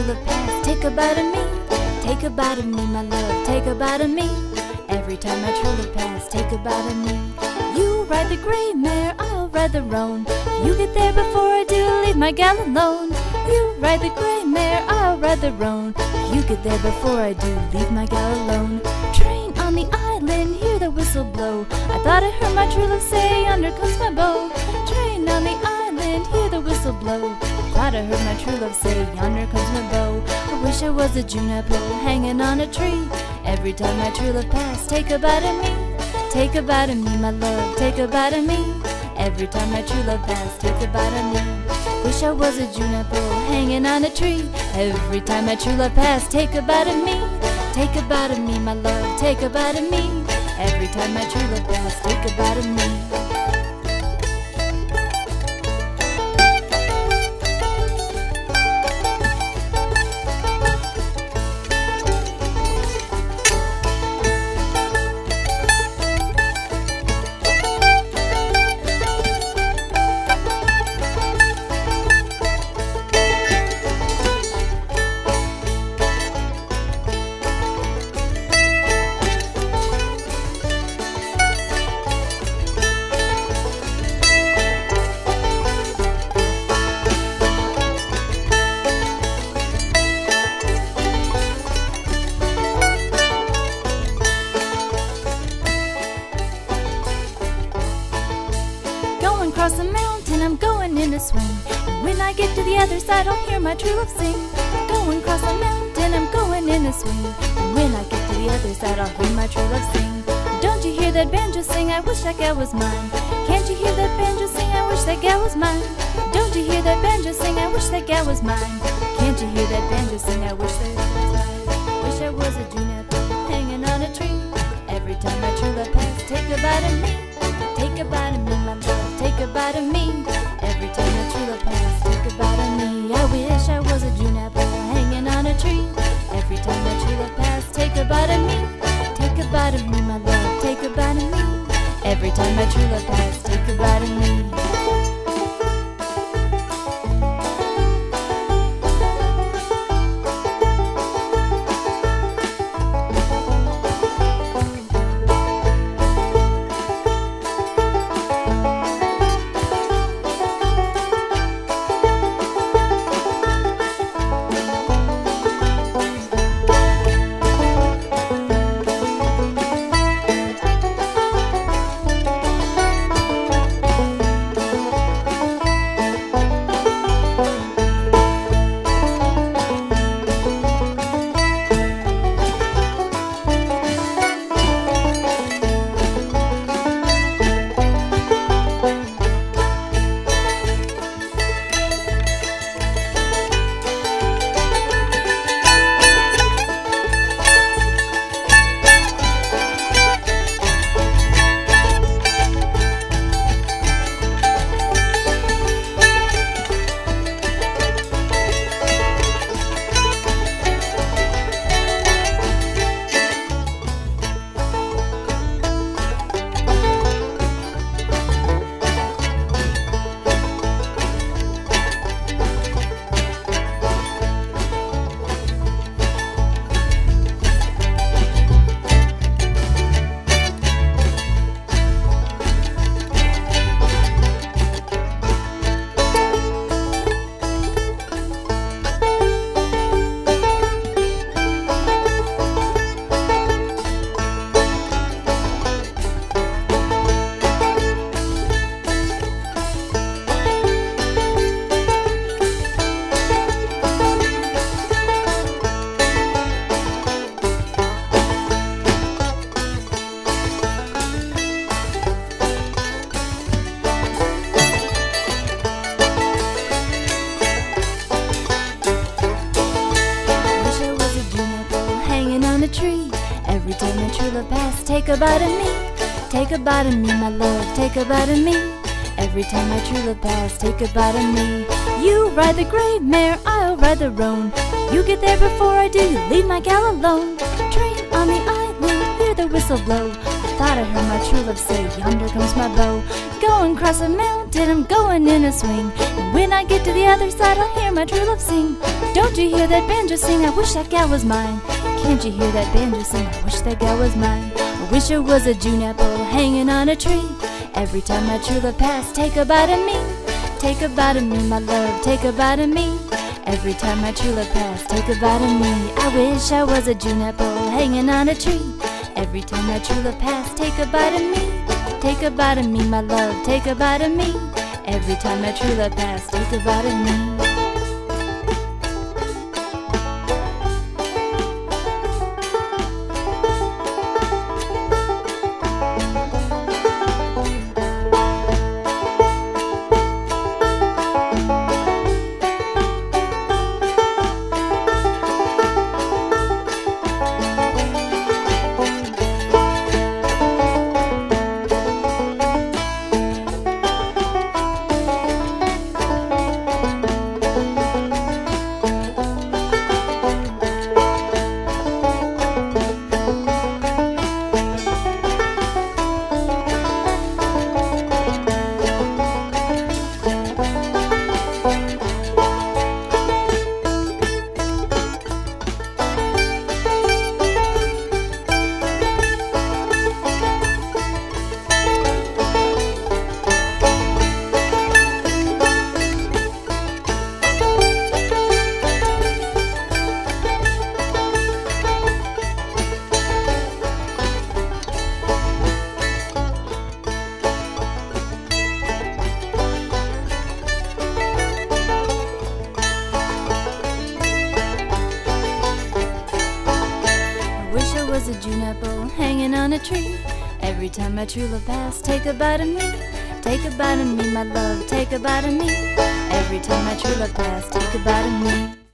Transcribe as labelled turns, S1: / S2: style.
S1: love pass, take a bite of me. Take a bite of me, my love, take a bite of me. Every time my true love pass, take a bite of me. You ride the gray mare, I'll ride the roan. You get there before I do, leave my gal alone. You ride the gray mare, I'll ride the roan. You get there before I do, leave my gal alone. Train on the island, hear the whistle blow. I thought I heard my true love say, yonder comes my beau. Train on the island, hear the whistle blow. Thought I heard my true love say, yonder comes my beau. I wish I was a juniper hanging on a tree. Every time my true love pass, take a bite of me. Take a bite of me, my love, take a bite of me. Every time my true love pass, take a bite of me. Wish I was a juniper hanging on a tree. Every time my true love pass, take a bite of me. Take a bite of me, my love, take a bite of me. Every time my true love pass, take a bite of me. Across the mountain, I'm going in a swing. And when I get to the other side, I'll hear my true love sing. Going across the mountain, I'm going in a swing. And when I get to the other side, I'll hear my true love sing. Don't you hear that banjo sing? I wish that gal was mine. Can't you hear that banjo sing? I wish that gal was mine. Don't you hear that banjo sing? I wish that gal was mine. Can't you hear that banjo sing? I wish that gal was mine. Wish I was a juniper hanging on a tree. Every time my true love pass, take a bite of me. Take a bite of me, my love, take a bite of me. Every time my true love pass, take a bite of me. I wish I was a juniper hanging on a tree. Every time my true love pass, take a bite of me. Take a bite of me, my love, take a bite of me. Every time my true love pass, take a bite of me. Every time my true love pass, take a bite of me. Take a bite of me, my love, take a bite of me. Every time my true love pass, take a bite of me. You ride the gray mare, I'll ride the roan. You get there before I do, leave my gal alone. Train on the island, hear the whistle blow. thought I heard my true love say, yonder comes my beau. Going across a mountain, I'm going in a swing. And when I get to the other side, I'll hear my true love sing. Don't you hear that banjo sing? I wish that gal was mine. Can't you hear that banjo sing? I wish that gal was mine. I wish it was a June apple hanging on a tree. Every time my true love pass, take a bite of me. Take a bite of me, my love, take a bite of me. Every time my true love pass, take a bite of me. I wish I was a June apple hanging on a tree. Every time my true love pass, take a bite of me. Take a bite of me, my love, take a bite of me. Every time my true love pass, take a bite of me. Was a June apple hanging on a tree. Every time my true love pass, take a bite of me. Take a bite of me, my love, take a bite of me. Every time my true love pass, take a bite of me.